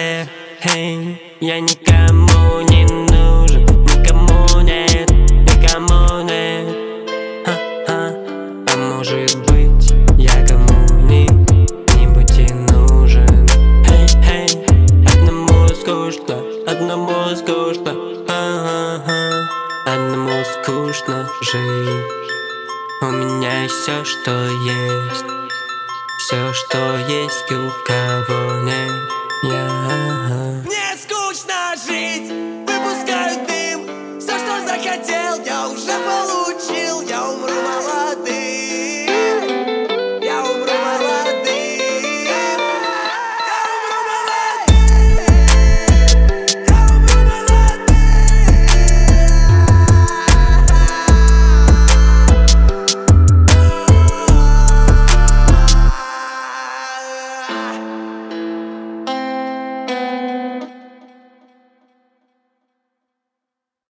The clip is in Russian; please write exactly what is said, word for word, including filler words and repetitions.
душе. Эй, я никому не нужен, никому нет, никому нет. Ха-ха. А может быть, я кому-нибудь и нужен. Эй, эй, одному скучно, одному скучно, а-а-а. Одному скучно жить. У меня все, что есть, все, что есть, у кого нет. Я... Мне скучно жить.